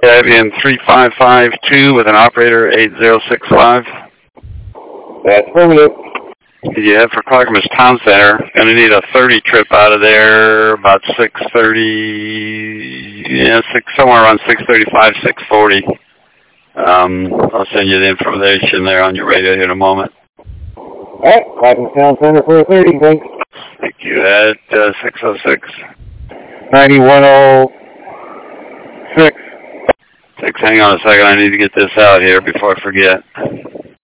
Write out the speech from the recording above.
Avian 3552 with an operator 8065. That's affirmative. You head for Clackamas Town Center. Going to need a 30 trip out of there about 6:30, somewhere around 6:35, 6:40. I'll send you the information there on your radio here in a moment. All right, Clackamas Town Center for a 30, thanks. Thank you. At 606. 9106. Hang on a second. I need to get this out here before I forget.